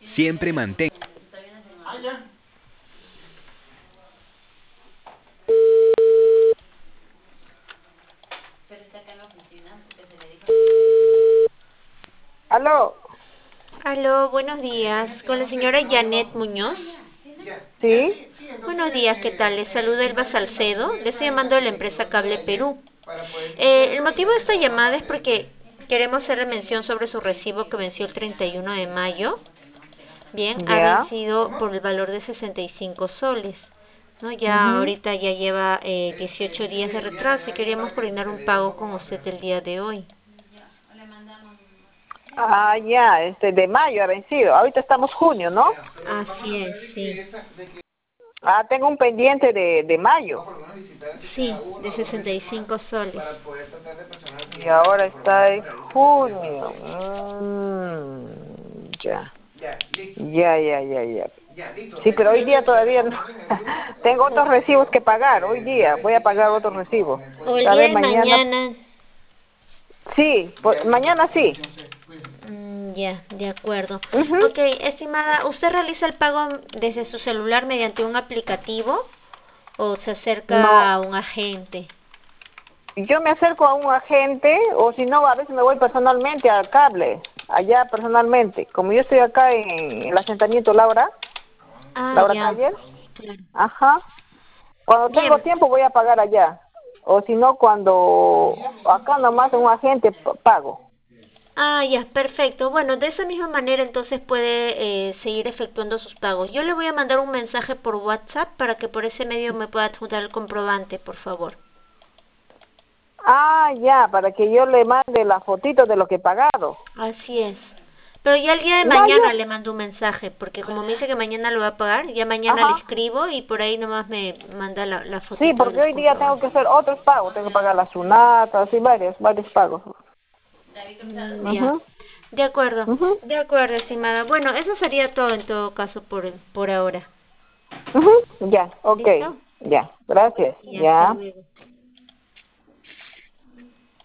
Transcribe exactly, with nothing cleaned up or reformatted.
Siempre mantén. Ah, ya. Aló, Aló, buenos días. Con la señora Janet Muñoz. ¿sí? Buenos días, ¿qué tal? Les saluda Elba Salcedo. Le estoy llamando de la empresa Cable Perú. Eh, el motivo de esta llamada es porque queremos hacerle mención sobre su recibo que venció el treinta y uno de mayo. Bien, ha Ya. vencido por el valor de sesenta y cinco soles. ¿No? Ya Ujú. ahorita ya lleva eh, dieciocho días de retraso y queríamos coordinar un pago con usted el día de hoy. Ah, ya, este de mayo ha vencido. Ahorita estamos junio, ¿no? Así es, sí. Ah, tengo un pendiente de, de mayo. Sí, de sesenta y cinco soles. Y ahora está en junio. Mm, ya. Ya, ya, ya, ya. Sí, pero hoy día todavía no. Tengo otros recibos que pagar. Hoy día voy a pagar otros recibos. O el A día ver, de mañana. mañana. Sí, por- mañana sí. Mm, ya, de acuerdo. Ujú. Ok, estimada, ¿usted realiza el pago desde su celular mediante un aplicativo o se acerca No, a un agente? yo me acerco a un agente o si no, a veces me voy personalmente al cable, allá personalmente. Como yo estoy acá en el asentamiento Laura, Ah, Laura ya, Taller, claro. ajá. Cuando tengo Bien. tiempo voy a pagar allá. O si no, cuando acá nomás en un agente p- pago. Ah, ya, perfecto. Bueno, de esa misma manera entonces puede eh, seguir efectuando sus pagos. Yo le voy a mandar un mensaje por WhatsApp para que por ese medio me pueda adjuntar el comprobante, por favor. Ah, ya, para que yo le mande la fotito de lo que he pagado. Así es. Pero ya el día de No, yo, mañana le mando un mensaje, porque como me dice que mañana lo va a pagar, ya mañana le ajá. escribo y por ahí nomás me manda la, la Sí, fotito porque del hoy día tengo que comprobante. hacer otros pagos. Tengo que pagar las sunatas y varios, varios pagos. Mm, ya. Ujú, De acuerdo. ujú. De acuerdo, estimada. Bueno, eso sería todo en todo caso por, por ahora. Ujú, ya, ok, ¿Listo? ya, gracias, Y hasta ya. luego.